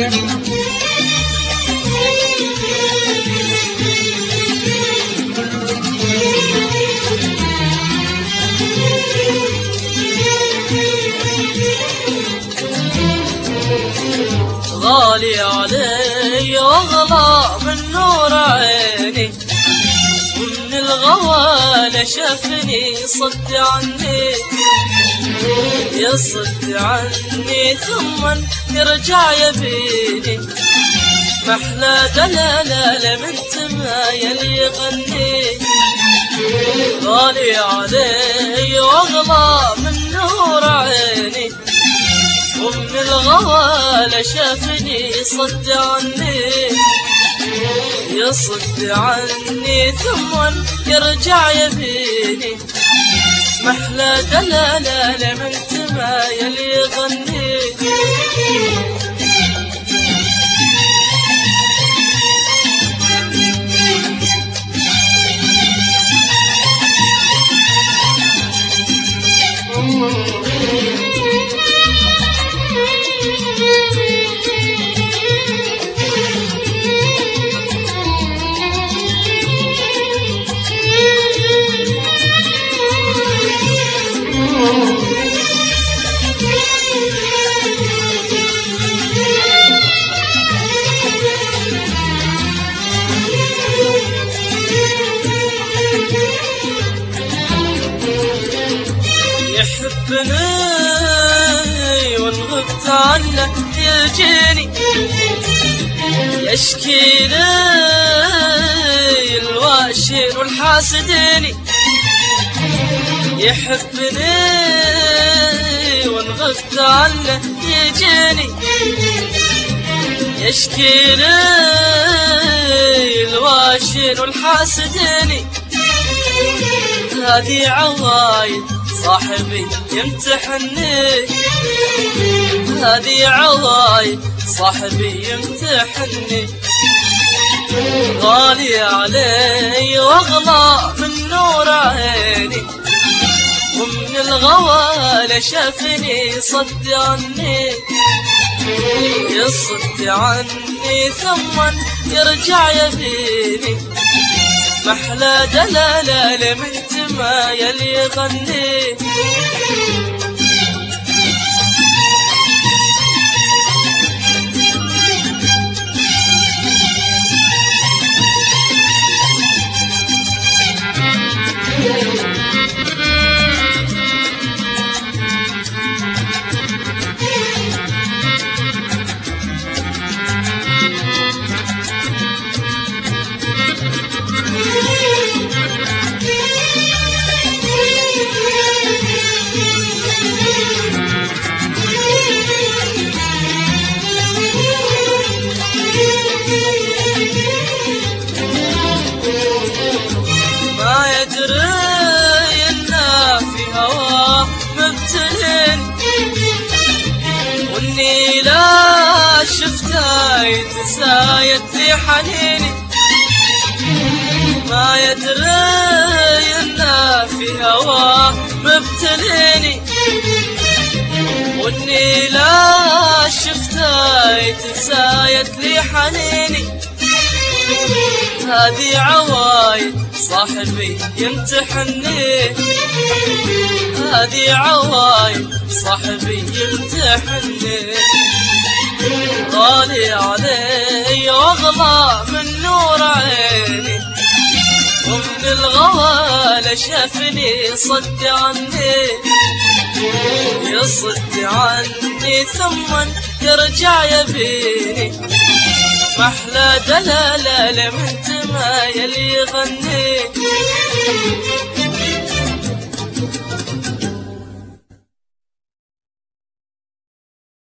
غالي علي واغلى من نور عيني، ومن الغوالة شافني صد عني، يصد عني ثم يرجع يبيني، محلى دلالة من تمايل يغني. غالي علي واغلى من نور عيني، ومن الغوالة شافني صد عني، يصد عني ثم يرجع يبيني، محلى دلالة من تمايل يغني. يحبني وان غبت عنه يجيني، يشكي لي الواشين والحاسدين. يحبني وان غبت عنه يجيني، يشكي لي الواشين والحاسدين. هذه عوايد صاحبي يمتحني، هذه عوايد صاحبي يمتحني. غالي علي واغلى من نور عيني، ومن الغوالة شافني صد عني، يصد عني ثم يرجع يبيني، محلى دلالة من تمايل يغني. واني لا شفتها يتسايد لي حنيني، ما يدري انه في هواه مبتليني. واني لا شفتها يتسايد لي حنيني، هذه عوايد صاحبي يمتحني، هذه عوايد صاحبي يمتحني. غالي علي واغلى من نور عيني، ومن الغوالة شافني صد عني، يصد عني ثم يرجع يبيني، محلى دلالة من تمايل يغني.